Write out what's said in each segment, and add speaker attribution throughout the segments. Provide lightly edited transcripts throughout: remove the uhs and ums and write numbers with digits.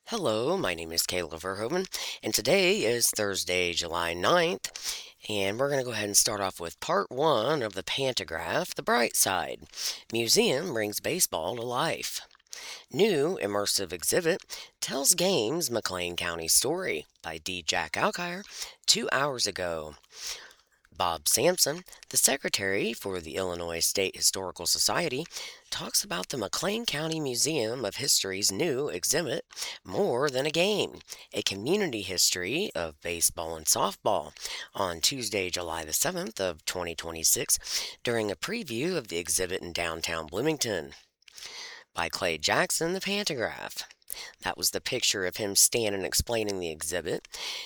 Speaker 1: Hello, my name is Kayla Verhoeven, and today is Thursday, July 9th, and we're going to go ahead and start off with part one of the Pantograph, The Bright Side. Museum brings baseball to life. New immersive exhibit tells games McLean County story by D. Jack Alkire 2 hours ago. Bob Sampson, the secretary for the Illinois State Historical Society, talks about the McLean County Museum of History's new exhibit, More Than a Game, a community history of baseball and softball, on Tuesday, July the 7th of 2026, during a preview of the exhibit in downtown Bloomington. By Clay Jackson, the Pantograph. That was the picture of him standing explaining the exhibit.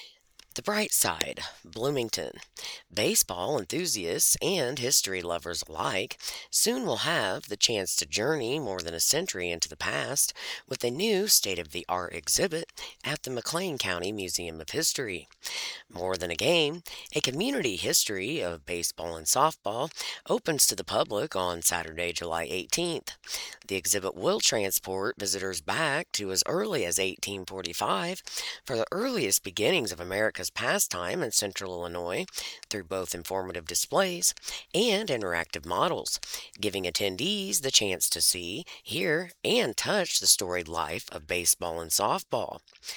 Speaker 1: The Bright Side, Bloomington. Baseball enthusiasts and history lovers alike soon will have the chance to journey more than a century into the past with a new state of the art exhibit at the McLean County Museum of History. More Than a Game, a community history of baseball and softball, opens to the public on Saturday, July 18th. The exhibit will transport visitors back to as early as 1845 for the earliest beginnings of America's pastime in central Illinois through both informative displays and interactive models, giving attendees the chance to see, hear, and touch the storied life of baseball and softball.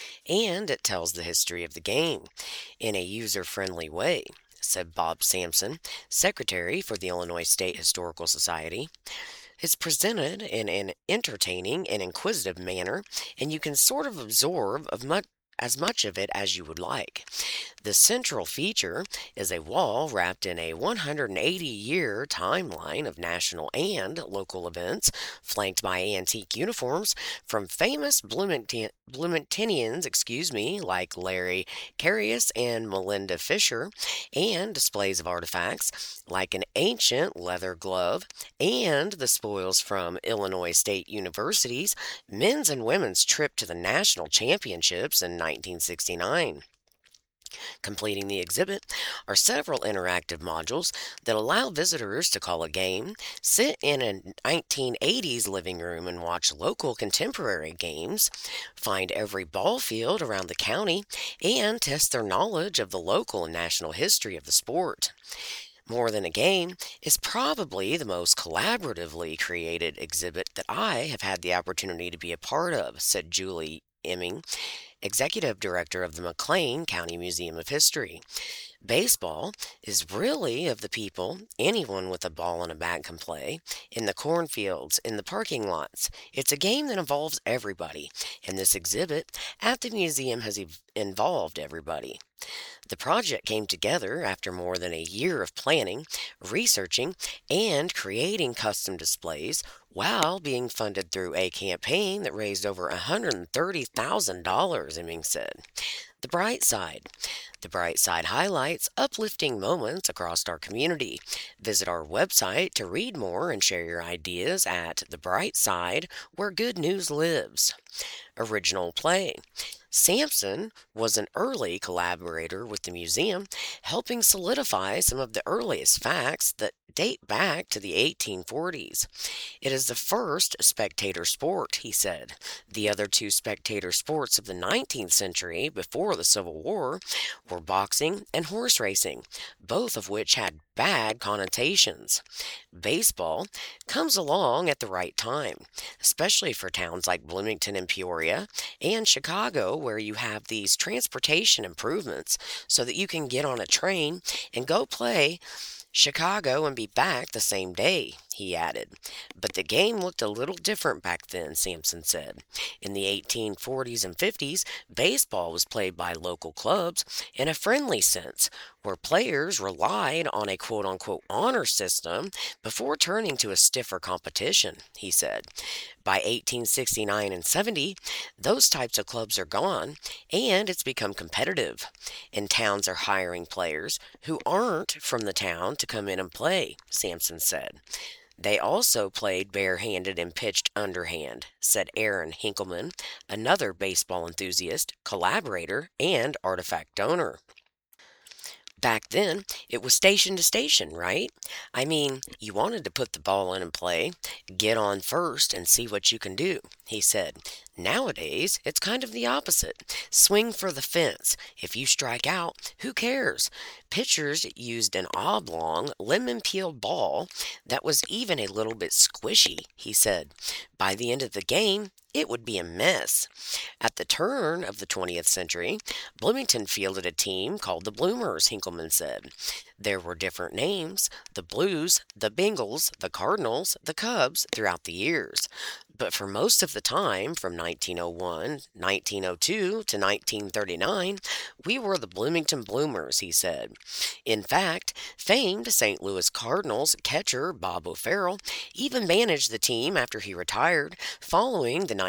Speaker 1: And it tells the history of the game in a user-friendly way, said Bob Sampson, secretary for the Illinois State Historical Society. It's presented in an entertaining and inquisitive manner, and you can sort of absorb as much of it as you would like. The central feature is a wall wrapped in a 180-year timeline of national and local events, flanked by antique uniforms from famous Bloomingtonians, like Larry Carius and Melinda Fisher, and displays of artifacts like an ancient leather glove and the spoils from Illinois State University's men's and women's trip to the national championships in 1969. Completing the exhibit are several interactive modules that allow visitors to call a game, sit in a 1980s living room and watch local contemporary games, find every ball field around the county, and test their knowledge of the local and national history of the sport. More Than a Game is probably the most collaboratively created exhibit that I have had the opportunity to be a part of, said Julie Emming, executive director of the McLean County Museum of History. Baseball is really of the people. Anyone with a ball and a bat can play. In the cornfields, in the parking lots. It's a game that involves everybody, and this exhibit at the museum has involved everybody. The project came together after more than a year of planning, researching, and creating custom displays while being funded through a campaign that raised over $130,000, Iming said. The Bright Side. The Bright Side highlights uplifting moments across our community. Visit our website to read more and share your ideas at The Bright Side, where good news lives. Original play. Sampson was an early collaborator with the museum, helping solidify some of the earliest facts that date back to the 1840s. It is the first spectator sport, he said. The other two spectator sports of the 19th century before the Civil War were boxing and horse racing, both of which had bad connotations. Baseball comes along at the right time, especially for towns like Bloomington and Peoria and Chicago, where you have these transportation improvements so that you can get on a train and go play Chicago and be back the same day, he added. But the game looked a little different back then, Sampson said. In the 1840s and 50s, baseball was played by local clubs in a friendly sense, where players relied on a quote unquote honor system before turning to a stiffer competition, he said. By 1869 and 70, those types of clubs are gone, and it's become competitive. And towns are hiring players who aren't from the town to come in and play, Sampson said. They also played barehanded and pitched underhand, said Aaron Hinkleman, another baseball enthusiast, collaborator, and artifact donor. Back then, it was station to station, right? I mean, you wanted to put the ball in and play, get on first and see what you can do, he said. Nowadays, it's kind of the opposite. Swing for the fence. If you strike out, who cares? Pitchers used an oblong, lemon peel ball that was even a little bit squishy, he said. By the end of the game, it would be a mess. At the turn of the 20th century, Bloomington fielded a team called the Bloomers, Hinkleman said. There were different names, the Blues, the Bengals, the Cardinals, the Cubs, throughout the years. But for most of the time, from 1901, 1902 to 1939, we were the Bloomington Bloomers, he said. In fact, famed St. Louis Cardinals catcher Bob O'Farrell even managed the team after he retired following the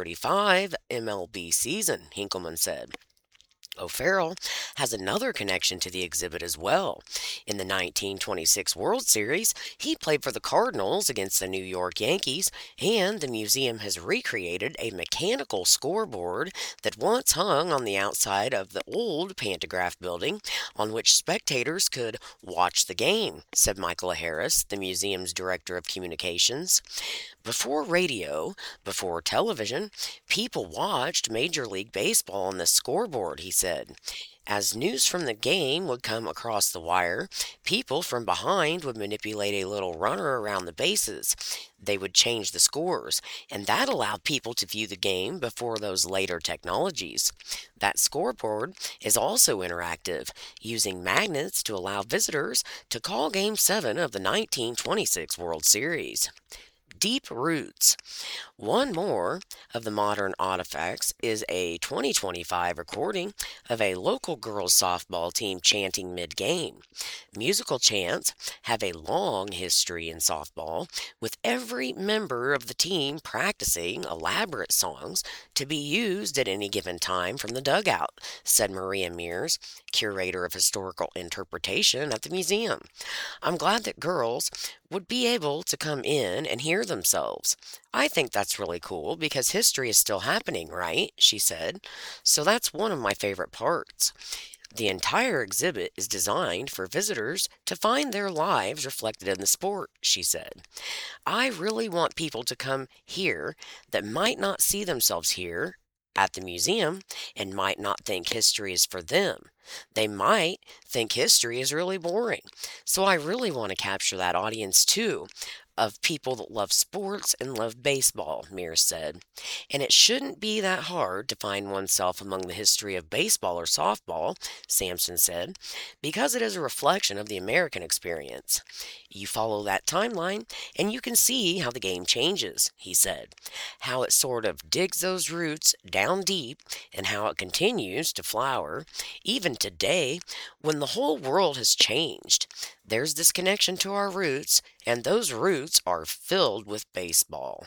Speaker 1: 1935 MLB season, Hinkleman said. O'Farrell has another connection to the exhibit as well. In the 1926 World Series, he played for the Cardinals against the New York Yankees, and the museum has recreated a mechanical scoreboard that once hung on the outside of the old Pantograph building, on which spectators could watch the game, said Michaela Harris, the museum's director of communications. Before radio, before television, people watched Major League Baseball on the scoreboard, he said. As news from the game would come across the wire, people from behind would manipulate a little runner around the bases. They would change the scores, and that allowed people to view the game before those later technologies. That scoreboard is also interactive, using magnets to allow visitors to call Game 7 of the 1926 World Series. Deep Roots. One more of the modern artifacts is a 2025 recording of a local girls softball team chanting mid-game. Musical chants have a long history in softball, with every member of the team practicing elaborate songs to be used at any given time from the dugout, said Maria Mears, curator of historical interpretation at the museum. I'm glad that girls would be able to come in and hear themselves. I think that's really cool because history is still happening, right? She said. So that's one of my favorite parts. The entire exhibit is designed for visitors to find their lives reflected in the sport, she said. I really want people to come here that might not see themselves here at the museum and might not think history is for them. They might think history is really boring. So I really want to capture that audience too, of people that love sports and love baseball, Mears said. And it shouldn't be that hard to find oneself among the history of baseball or softball, Sampson said, because it is a reflection of the American experience. You follow that timeline and you can see how the game changes, he said, how it sort of digs those roots down deep and how it continues to flower, even today when the whole world has changed. There's this connection to our roots, and those roots are filled with baseball.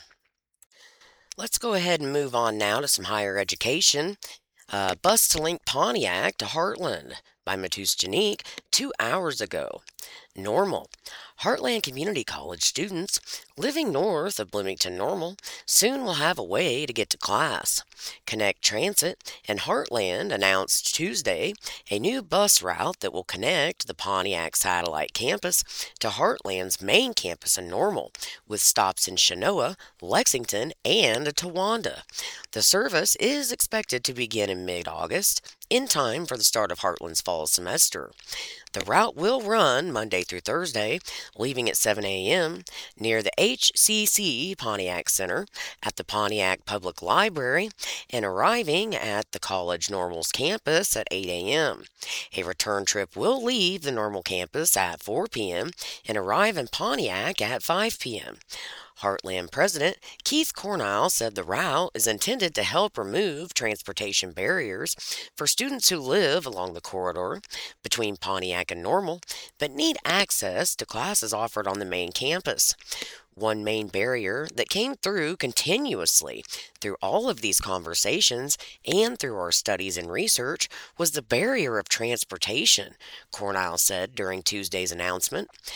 Speaker 1: Let's go ahead and move on now to some higher education. Bus to link Pontiac to Heartland by Matus Janique 2 hours ago. Normal. Heartland Community College students living north of Bloomington Normal soon will have a way to get to class. Connect Transit and Heartland announced Tuesday a new bus route that will connect the Pontiac Satellite Campus to Heartland's main campus in Normal, with stops in Chenoa, Lexington, and Towanda. The service is expected to begin in mid-August, in time for the start of Heartland's fall semester. The route will run Monday through Thursday, leaving at 7 a.m. near the HCC Pontiac Center at the Pontiac Public Library and arriving at the College Normal's campus at 8 a.m. A return trip will leave the Normal campus at 4 p.m. and arrive in Pontiac at 5 p.m. Heartland President Keith Cornell said the route is intended to help remove transportation barriers for students who live along the corridor between Pontiac and Normal, but need access to classes offered on the main campus. One main barrier that came through continuously through all of these conversations and through our studies and research was the barrier of transportation, Cornell said during Tuesday's announcement.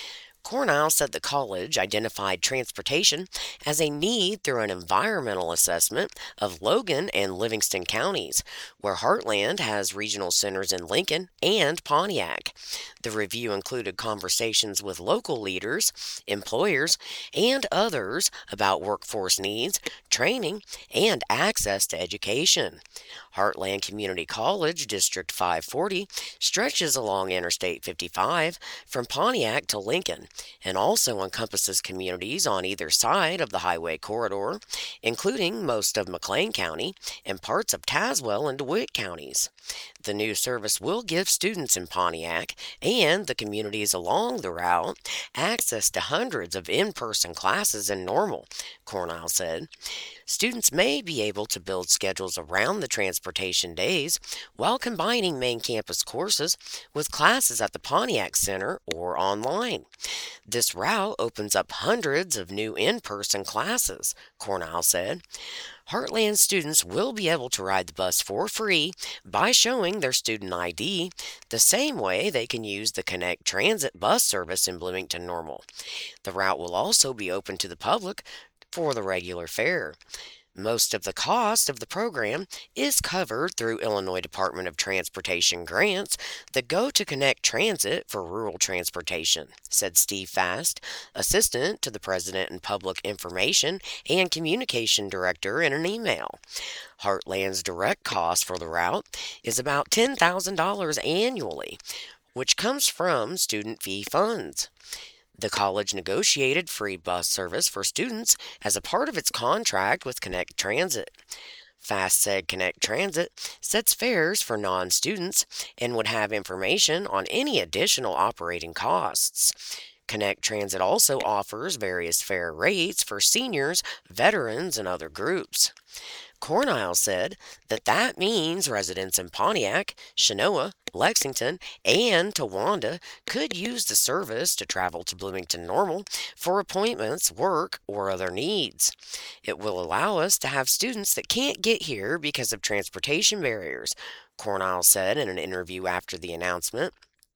Speaker 1: Cornell said the college identified transportation as a need through an environmental assessment of Logan and Livingston counties, where Heartland has regional centers in Lincoln and Pontiac. The review included conversations with local leaders, employers, and others about workforce needs, training, and access to education. Heartland Community College, District 540, stretches along Interstate 55 from Pontiac to Lincoln and also encompasses communities on either side of the highway corridor, including most of McLean County and parts of Tazewell and DeWitt counties. The new service will give students in Pontiac and the communities along the route access to hundreds of in person classes in Normal, Cornell said. Students may be able to build schedules around the transportation days while combining main campus courses with classes at the Pontiac Center or online. This route opens up hundreds of new in person classes, Cornell said. Heartland students will be able to ride the bus for free by showing their student ID, the same way they can use the Connect Transit bus service in Bloomington Normal. The route will also be open to the public for the regular fare. Most of the cost of the program is covered through Illinois Department of Transportation grants that go to Connect Transit for rural transportation, said Steve Fast, Assistant to the President and Public Information and Communication Director, in an email. Heartland's direct cost for the route is about $10,000 annually, which comes from student fee funds. The college negotiated free bus service for students as a part of its contract with Connect Transit. Fast said Connect Transit sets fares for non students and would have information on any additional operating costs. Connect Transit also offers various fare rates for seniors, veterans, and other groups. Cornell said that means residents in Pontiac, Chenoa, Lexington, and Towanda could use the service to travel to Bloomington Normal for appointments, work, or other needs. It will allow us to have students that can't get here because of transportation barriers, Cornell said in an interview after the announcement.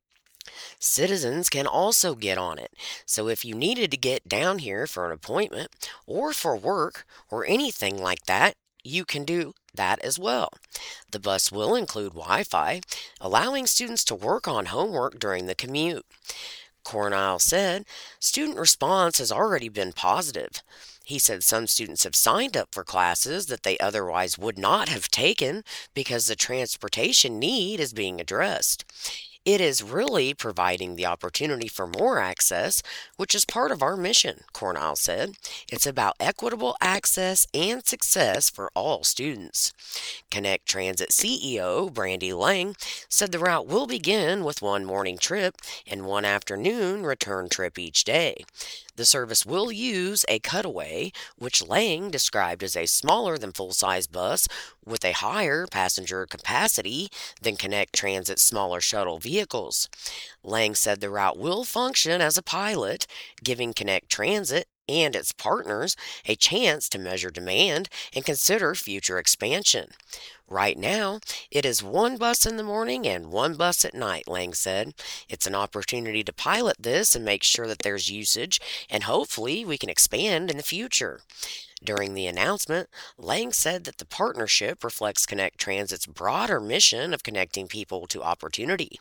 Speaker 1: Citizens can also get on it, so if you needed to get down here for an appointment or for work or anything like that, you can do that as well. The bus will include Wi Fi, allowing students to work on homework during the commute. Cornell said student response has already been positive. He said some students have signed up for classes that they otherwise would not have taken because the transportation need is being addressed. It is really providing the opportunity for more access, which is part of our mission, Cornell said. It's about equitable access and success for all students. Connect Transit CEO Brandy Lang said the route will begin with one morning trip and one afternoon return trip each day. The service will use a cutaway, which Lang described as a smaller than full-size bus with a higher passenger capacity than Connect Transit's smaller shuttle vehicles. Lang said the route will function as a pilot, giving Connect Transit and its partners a chance to measure demand and consider future expansion. Right now, it is one bus in the morning and one bus at night, Lang said. It's an opportunity to pilot this and make sure that there's usage, and hopefully we can expand in the future. During the announcement, Lang said that the partnership reflects Connect Transit's broader mission of connecting people to opportunity.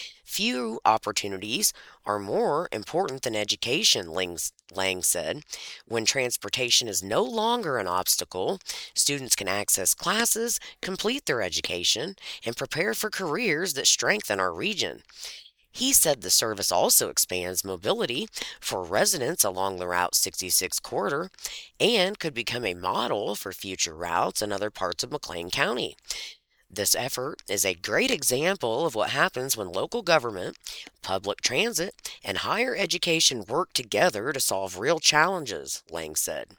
Speaker 1: Few opportunities are more important than education, Lang said. When transportation is no longer an obstacle, students can access classes, complete their education, and prepare for careers that strengthen our region. He said the service also expands mobility for residents along the Route 66 corridor and could become a model for future routes in other parts of McLean County. This effort is a great example of what happens when local government, public transit, and higher education work together to solve real challenges, Lang said.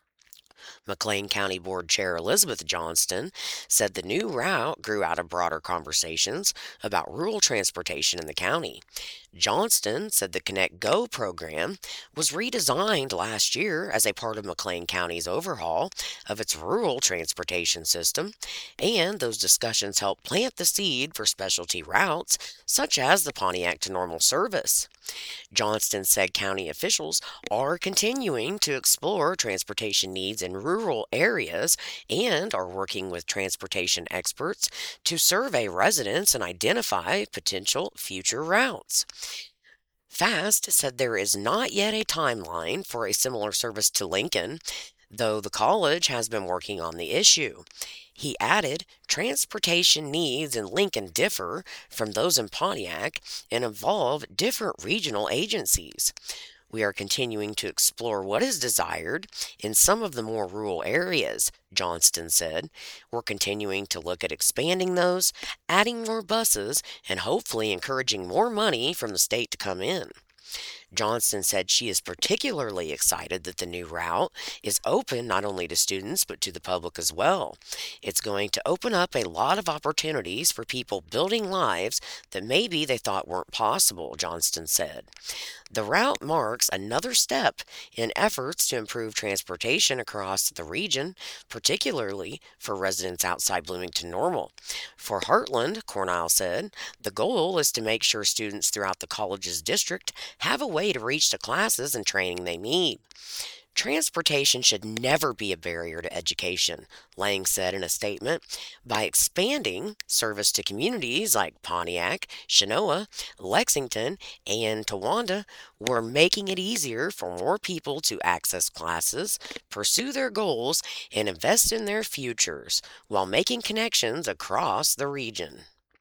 Speaker 1: McLean County Board Chair Elizabeth Johnston said the new route grew out of broader conversations about rural transportation in the county. Johnston said the Connect Go program was redesigned last year as a part of McLean County's overhaul of its rural transportation system, and those discussions helped plant the seed for specialty routes such as the Pontiac to Normal service. Johnston said county officials are continuing to explore transportation needs in rural areas and are working with transportation experts to survey residents and identify potential future routes. Fast said there is not yet a timeline for a similar service to Lincoln, though the college has been working on the issue. He added, transportation needs in Lincoln differ from those in Pontiac and involve different regional agencies. We are continuing to explore what is desired in some of the more rural areas, Johnston said. We're continuing to look at expanding those, adding more buses, and hopefully encouraging more money from the state to come in. Johnston said she is particularly excited that the new route is open not only to students but to the public as well. It's going to open up a lot of opportunities for people building lives that maybe they thought weren't possible, Johnston said. The route marks another step in efforts to improve transportation across the region, particularly for residents outside Bloomington Normal. For Heartland, Cornell said, the goal is to make sure students throughout the college's district have a way to reach the classes and training they need. Transportation should never be a barrier to education, Lang said in a statement. By expanding service to communities like Pontiac, Chenoa, Lexington, and Towanda, we're making it easier for more people to access classes, pursue their goals, and invest in their futures while making connections across the region.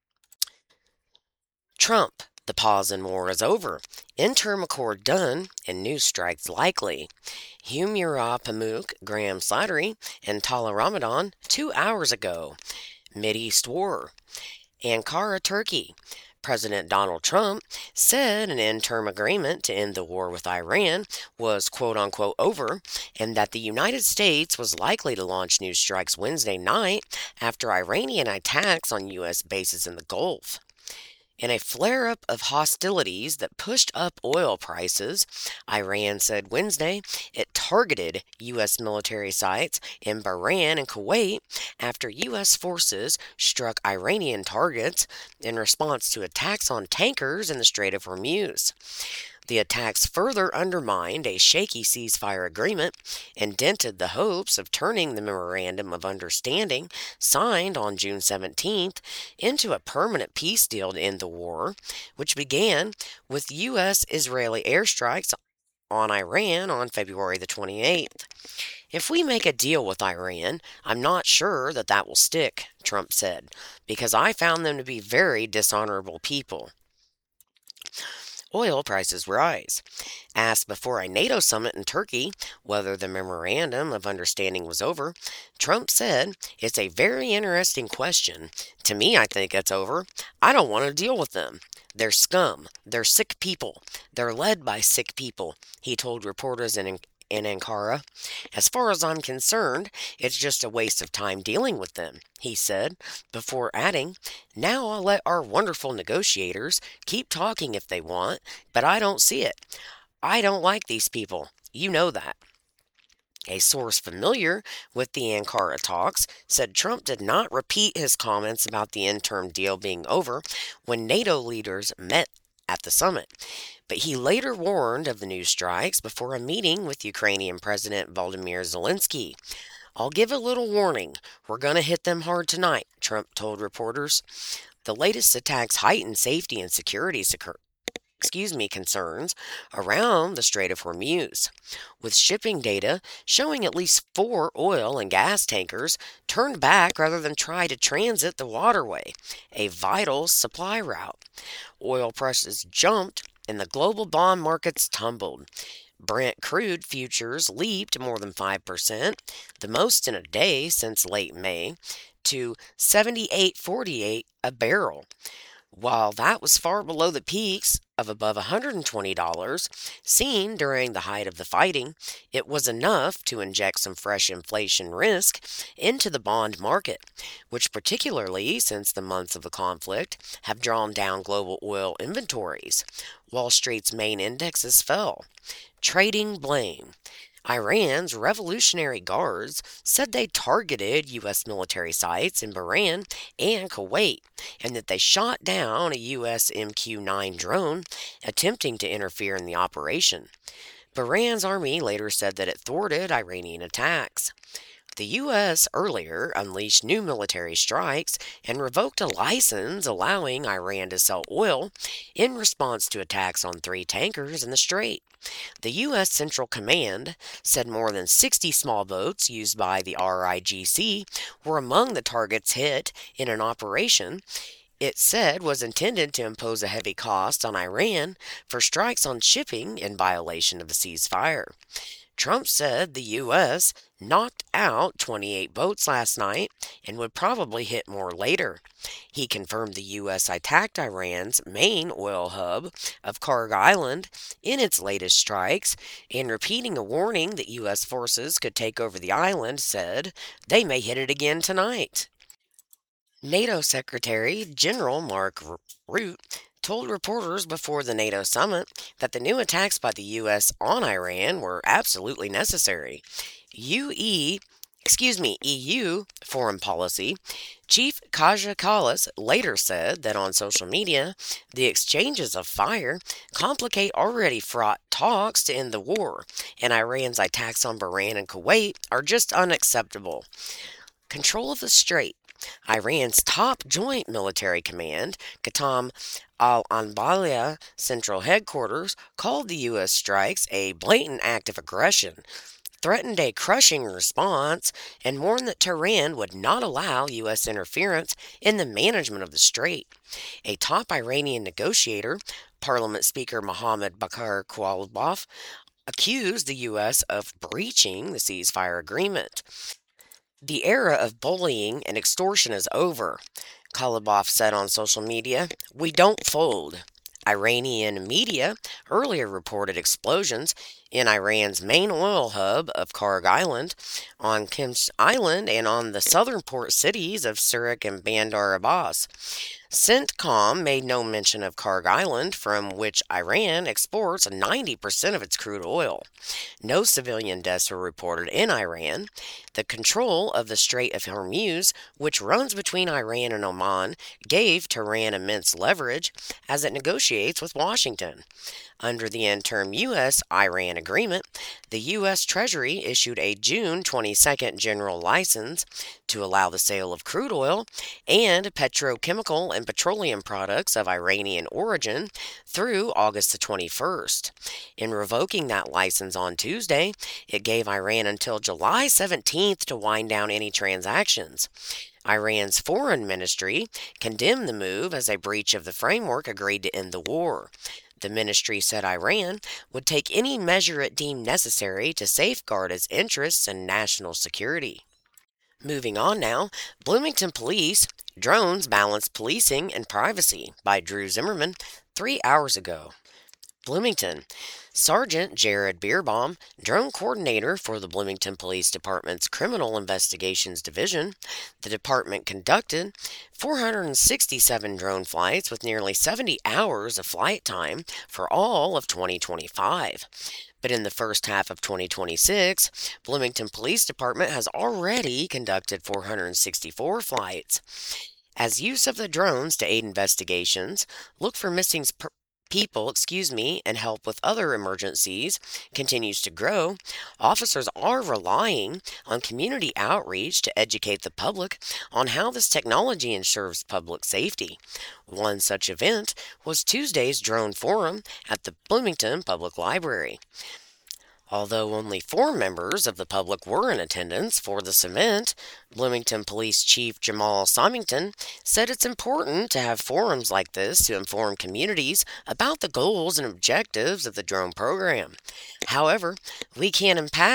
Speaker 1: Trump. The pause in war is over. Interim accord done and new strikes likely. Humura Pamuk, Graham Slattery, and Tala Ramadan 2 hours ago. Mideast war. Ankara, Turkey. President Donald Trump said an interim agreement to end the war with Iran was quote unquote over, and that the United States was likely to launch new strikes Wednesday night after Iranian attacks on U.S. bases in the Gulf. In a flare up of hostilities that pushed up oil prices, Iran said Wednesday it targeted U.S. military sites in Bahrain and Kuwait after U.S. forces struck Iranian targets in response to attacks on tankers in the Strait of Hormuz. The attacks further undermined a shaky ceasefire agreement and dented the hopes of turning the Memorandum of Understanding, signed on June 17th, into a permanent peace deal to end the war, which began with U.S. Israeli airstrikes on Iran on February the 28th. If we make a deal with Iran, I'm not sure that that will stick, Trump said, because I found them to be very dishonorable people. Oil prices rise. Asked before a NATO summit in Turkey whether the Memorandum of Understanding was over, Trump said, it's a very interesting question. To me, I think it's over. I don't want to deal with them. They're scum. They're sick people. They're led by sick people, he told reporters in Ankara. As far as I'm concerned, it's just a waste of time dealing with them, he said, before adding, now I'll let our wonderful negotiators keep talking if they want, but I don't see it. I don't like these people. You know that. A source familiar with the Ankara talks said Trump did not repeat his comments about the interim deal being over when NATO leaders met at the summit. But he later warned of the new strikes before a meeting with Ukrainian President Volodymyr Zelensky. I'll give a little warning. We're going to hit them hard tonight, Trump told reporters. The latest attacks heightened safety and security concerns around the Strait of Hormuz, with shipping data showing at least 4 oil and gas tankers turned back rather than try to transit the waterway, a vital supply route. Oil prices jumped and the global bond markets tumbled. Brent crude futures leaped more than 5%, the most in a day since late May, to 78.48 a barrel. While that was far below the peaks of above $120 seen during the height of the fighting, it was enough to inject some fresh inflation risk into the bond market, which, particularly since the months of the conflict, have drawn down global oil inventories. Wall Street's main indexes fell. Trading blame. Iran's Revolutionary Guards said they targeted U.S. military sites in Bahrain and Kuwait, and that they shot down a U.S. MQ-9 drone attempting to interfere in the operation. Bahrain's army later said that it thwarted Iranian attacks. The U.S. earlier unleashed new military strikes and revoked a license allowing Iran to sell oil in response to attacks on three tankers in the Strait. The U.S. Central Command said more than 60 small boats used by the RIGC were among the targets hit in an operation it said was intended to impose a heavy cost on Iran for strikes on shipping in violation of the ceasefire. Trump said the U.S. knocked out 28 boats last night and would probably hit more later. He confirmed the U.S. attacked Iran's main oil hub of Karg Island in its latest strikes, and repeating a warning that U.S. forces could take over the island, said they may hit it again tonight. NATO Secretary General Mark Rutte told reporters before the NATO summit that the new attacks by the U.S. on Iran were absolutely necessary. EU Foreign Policy Chief Kaja Kallas later said that on social media, the exchanges of fire complicate already fraught talks to end the war, and Iran's attacks on Bahrain and Kuwait are just unacceptable. Control of the Strait. Iran's top joint military command, Qatam al Anbaliya Central Headquarters, called the U.S. strikes a blatant act of aggression, threatened a crushing response, and warned that Tehran would not allow U.S. interference in the management of the strait. A top Iranian negotiator, Parliament Speaker Mohammad Bakr Kalibaf, accused the U.S. of breaching the ceasefire agreement. The era of bullying and extortion is over, Kalibaf said on social media. We don't fold. Iranian media earlier reported explosions in Iran's main oil hub of Karg Island, on Kims Island, and on the southern port cities of Surik and Bandar Abbas. CENTCOM made no mention of Karg Island, from which Iran exports 90% of its crude oil. No civilian deaths were reported in Iran. The control of the Strait of Hormuz, which runs between Iran and Oman, gave Tehran immense leverage as it negotiates with Washington. Under the interim U.S. Iran agreement, the U.S. Treasury issued a June 22nd general license to allow the sale of crude oil and petrochemical and petroleum products of Iranian origin through August the 21st. In revoking that license on Tuesday, it gave Iran until July 17th to wind down any transactions. Iran's foreign ministry condemned the move as a breach of the framework agreed to end the war. The ministry said Iran would take any measure it deemed necessary to safeguard its interests and national security. Moving on now, Bloomington Police Drones Balance Policing and Privacy by Drew Zimmerman 3 hours ago. Bloomington. Sergeant Jared Bierbaum, drone coordinator for the Bloomington Police Department's Criminal Investigations Division, the department conducted 467 drone flights with nearly 70 hours of flight time for all of 2025. But in the first half of 2026, Bloomington Police Department has already conducted 464 flights. As use of the drones to aid investigations, look for missing people, and help with other emergencies continues to grow, officers are relying on community outreach to educate the public on how this technology ensures public safety. One such event was Tuesday's drone forum at the Bloomington Public Library. Although only 4 members of the public were in attendance for this event, Bloomington Police Chief Jamal Somington said it's important to have forums like this to inform communities about the goals and objectives of the drone program. However, we can't impact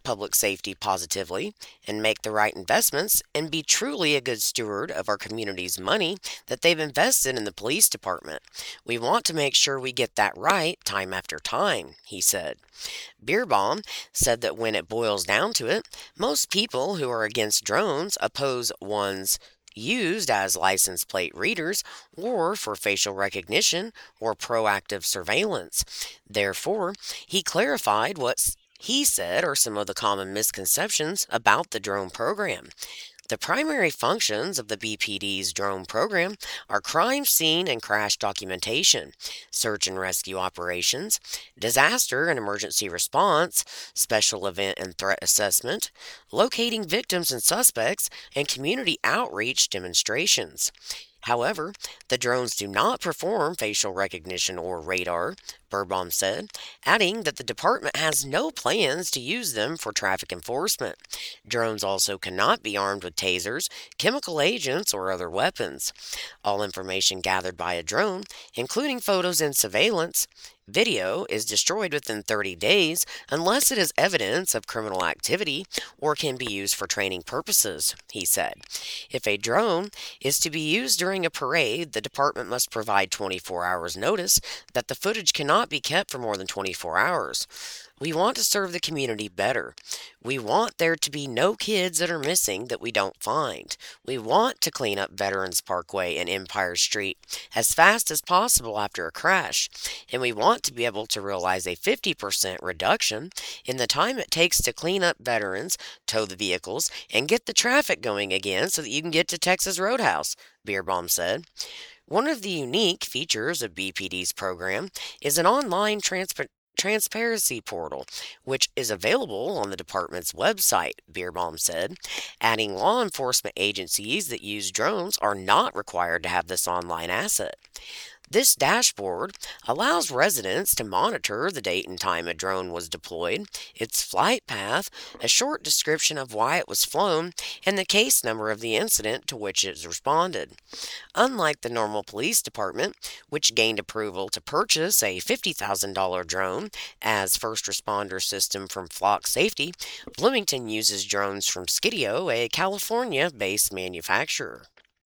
Speaker 1: public safety positively and make the right investments and be truly a good steward of our community's money that they've invested in the police department. We want to make sure we get that right time after time, he said. Beerbaum said that when it boils down to it, most people who are against drones oppose ones used as license plate readers or for facial recognition or proactive surveillance. Therefore, he clarified what he said are some of the common misconceptions about the drone program. The primary functions of the BPD's drone program are crime scene and crash documentation, search and rescue operations, disaster and emergency response, special event and threat assessment, locating victims and suspects, and community outreach demonstrations. However, the drones do not perform facial recognition or radar, Birbaum said, adding that the department has no plans to use them for traffic enforcement. Drones also cannot be armed with tasers, chemical agents, or other weapons. All information gathered by a drone, including photos and surveillance, video, is destroyed within 30 days unless it is evidence of criminal activity or can be used for training purposes, he said. If a drone is to be used during a parade, the department must provide 24 hours notice that the footage cannot be kept for more than 24 hours. We want to serve the community better. We want there to be no kids that are missing that we don't find. We want to clean up Veterans Parkway and Empire Street as fast as possible after a crash. And we want to be able to realize a 50% reduction in the time it takes to clean up veterans, tow the vehicles, and get the traffic going again so that you can get to Texas Roadhouse, Beerbaum said. One of the unique features of BPD's program is an online transparency portal, which is available on the department's website, Beerbaum said, adding law enforcement agencies that use drones are not required to have this online asset. This dashboard allows residents to monitor the date and time a drone was deployed, its flight path, a short description of why it was flown, and the case number of the incident to which it responded. Unlike the normal police department, which gained approval to purchase a $50,000 drone as first responder system from Flock Safety, Bloomington uses drones from Skidio, a California-based manufacturer.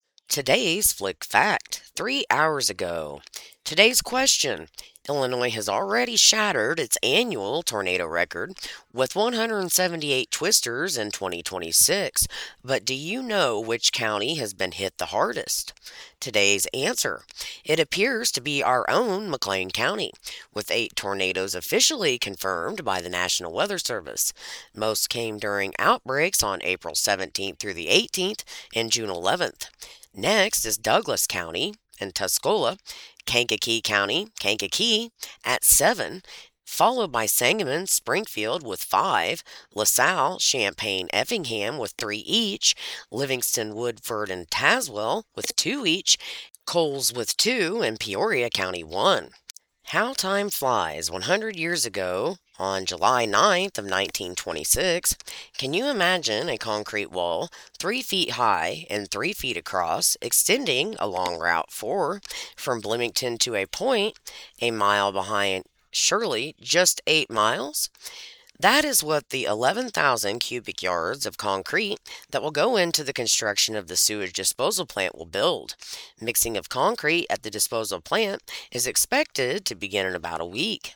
Speaker 1: Today's Flick Fact, 3 hours ago. Today's question: Illinois has already shattered its annual tornado record with 178 twisters in 2026. But do you know which county has been hit the hardest? Today's answer: it appears to be our own McLean County, with 8 tornadoes officially confirmed by the National Weather Service. Most came during outbreaks on April 17th through the 18th and June 11th. Next is Douglas County and Tuscola, Kankakee County, Kankakee at 7, followed by Sangamon, Springfield with 5, LaSalle, Champaign, Effingham with 3 each, Livingston, Woodford, and Tazewell with 2 each, Coles with 2, and Peoria County 1. How time flies. 100 years ago, on July 9th of 1926, can you imagine a concrete wall 3 feet high and 3 feet across extending along Route 4 from Bloomington to a point a mile behind Shirley, just 8 miles? That is what the 11,000 cubic yards of concrete that will go into the construction of the sewage disposal plant will build. Mixing of concrete at the disposal plant is expected to begin in about a week.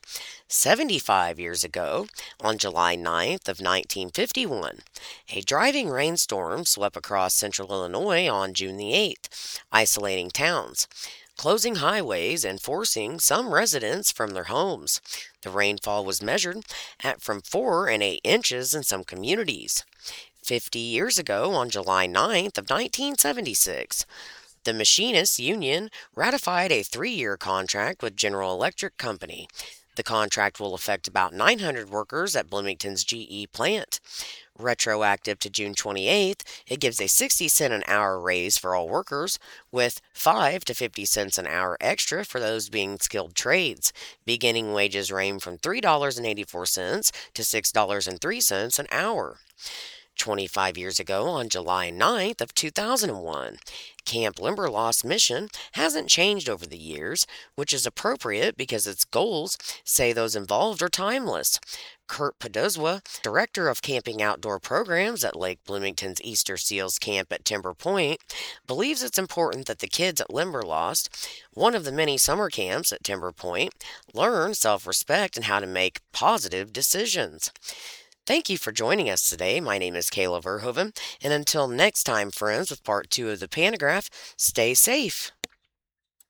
Speaker 1: 75 years ago, on July 9th of 1951, a driving rainstorm swept across central Illinois on June the 8th, isolating towns, closing highways and forcing some residents from their homes. The rainfall was measured at from 4 and 8 inches in some communities. 50 years ago, on July 9th of 1976, the Machinists Union ratified a 3-year contract with General Electric Company. The contract will affect about 900 workers at Bloomington's GE plant. Retroactive to June 28th, it gives a 60 cent an hour raise for all workers, with 5 to 50 cents an hour extra for those being skilled trades. Beginning wages range from $3.84 to $6.03 an hour. 25 years ago, on July 9th of 2001, Camp Limberlost's mission hasn't changed over the years, which is appropriate because its goals say those involved are timeless. Kurt Podozwa, Director of Camping Outdoor Programs at Lake Bloomington's Easter Seals Camp at Timber Point, believes it's important that the kids at Limberlost, one of the many summer camps at Timber Point, learn self respect and how to make positive decisions. Thank you for joining us today. My name is Kayla Verhoeven, and until next time, friends, with part two of the Pantograph, stay safe.